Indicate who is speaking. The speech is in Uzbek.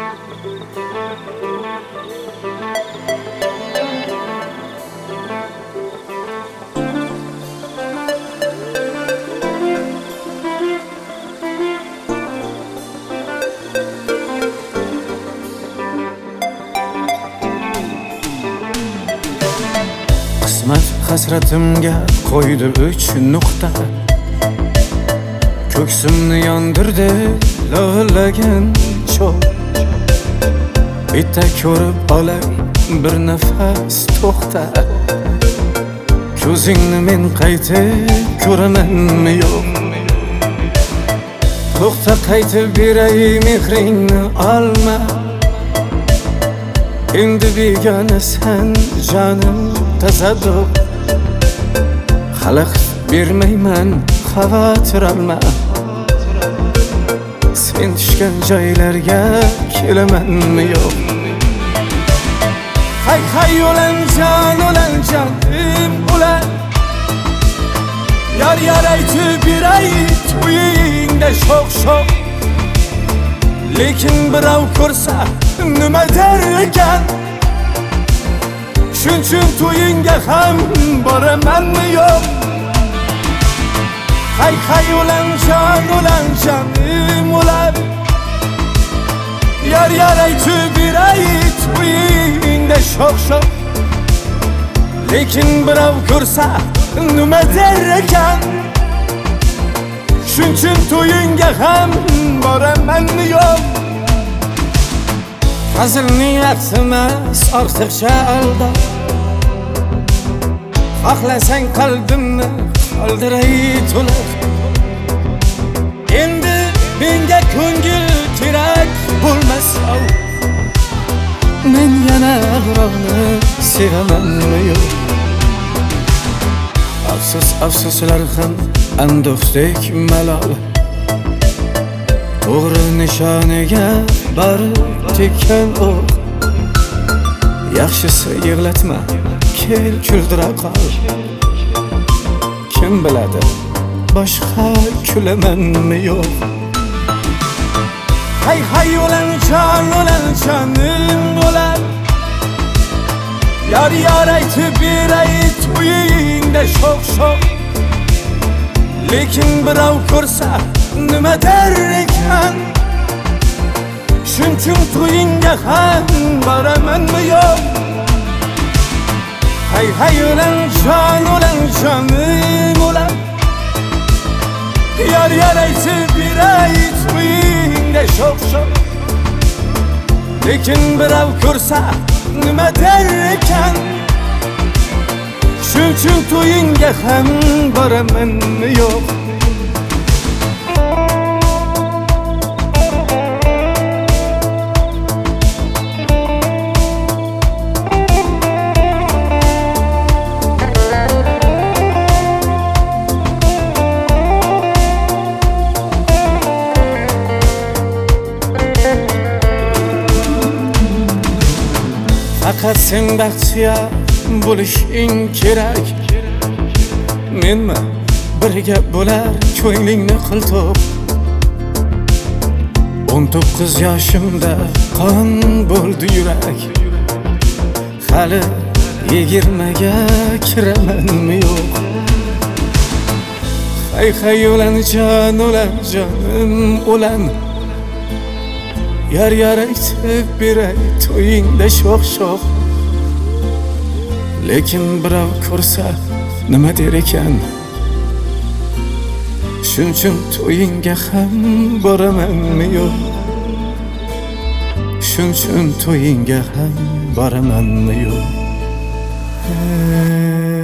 Speaker 1: Qismat hasratimga qo'ydi 3 nuqta. Ko'ksimni yondirdi lo'llagan cho'g'. Bitta ko'rib olay bir nafas to'xta. Ko'zingni men qaytib ko'ramanmi yo'q? To'xta, qaytib beray mehringni olma. Endi begonasan jonim tasadduq. Xalaqit bermayman, xavotir olma. Sen tushgan joylarga kelamanmi yo'q? Hay hay o'lanjon ulan. Yar aytib beray to'yingda sho'x. Lekin birov ko'rsa nima der ekan? Shuning to'yingga ham boramanmi yo'q? Hay hay o'lanjon ulan. Yar aytib beray to'yingda sho'x. Lekin birov ko'rsa nima der ekan? Shuning to'yingga ham boramanmi yo'q? Hazil niyat emas, ortiqcha alda. Xohlasang qalbimni qoldiray to'liq. Endi menga ko'ngil kerak bo'lmasa, men yana birovni sevamanmi yo'q? Afsuslar ham ando'xdek malol. To'g'ri nishoniga borib tekkan o'q. Yaxshisi yig'latma, kel kuldira qol. Kim biladi, boshqa kulamanmi yo'q? Hay hay o'lanjonim ulan. Yar aytib beray to'yingda sho'x. Lekin birov ko'rsa nima der ekan? Shuning to'yingga ham boramanmi yo'q? Hay hay o'lanjonim ulan. Yar aytib beray to'yingda sho'x. Lekin birov ko'rsa nima der ekan? Shuning to'yingga ham boramanmi yo'q? Faqat sen baxtiya bo'lishing kerak. Menmi birga bo'lar ko'nglingni qiltoq. 19 yoshimda qon bo'ldi yurak. Hali 20ga kiramanmi yo'q? Hay hay o'lanjonim ulan. Yar aytib beray to'yingda sho'x. Lekin birov ko'rsa nima der ekan? Shuning to'yingga ham boramanmi yo'q? Shuning to'yingga ham boramanmi yo'q?